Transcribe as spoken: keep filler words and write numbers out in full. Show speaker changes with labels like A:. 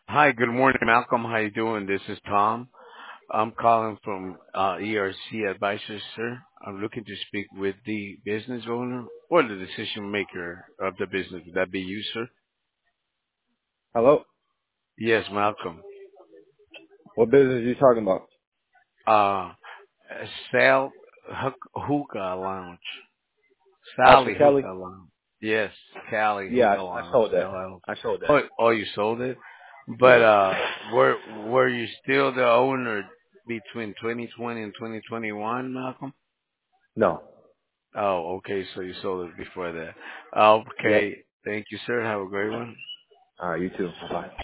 A: Hi, good morning, Malcolm. How you doing? This is Tom. I'm calling from uh, E R C Advisors, sir. I'm looking to speak with the business owner or the decision maker of the business. Would that be you, sir?
B: Hello?
A: Yes, Malcolm.
B: What business are you talking about?
A: Uh, Sal Hook- Hookah Lounge.
B: Oh, for
A: Sally
B: Kelly?
A: Hookah Lounge. Yes, Cali
B: Yeah,
A: Hookah
B: I, I
A: Lounge,
B: sold that.
A: L L C.
B: I sold that.
A: Oh, oh, you sold it? But
B: Yeah.
A: uh, were were you still the owner between twenty twenty and twenty twenty-one, Malcolm?
B: No.
A: Oh, okay. So you sold it before that.
B: Yep.
A: Okay. Thank you, sir. Have a great one.
B: All right, you too. Bye.